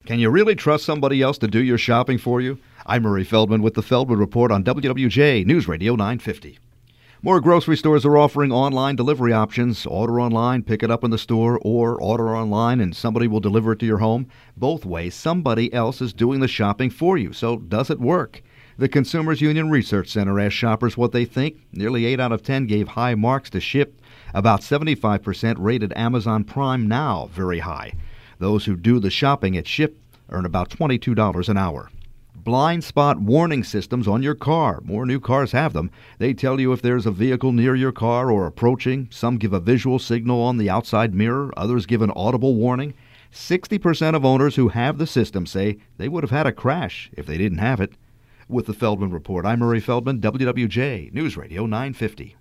Can you really trust somebody else to do your shopping for you? I'm Murray Feldman with the Feldman Report on WWJ News Radio 950. More grocery stores are offering online delivery options. Order online, pick it up in the store, or order online and somebody will deliver it to your home. Both ways, somebody else is doing the shopping for you. So does it work? The Consumers Union Research Center asked shoppers what they think. Nearly 8 out of 10 gave high marks to Shipt. About 75% rated Amazon Prime Now very high. Those who do the shopping at Shipt earn about $22 an hour. Blind spot warning systems on your car. More new cars have them. They tell you if there's a vehicle near your car or approaching. Some give a visual signal on the outside mirror. Others give an audible warning. 60% of owners who have the system say they would have had a crash if they didn't have it. With the Feldman Report, I'm Murray Feldman, WWJ News Radio 950.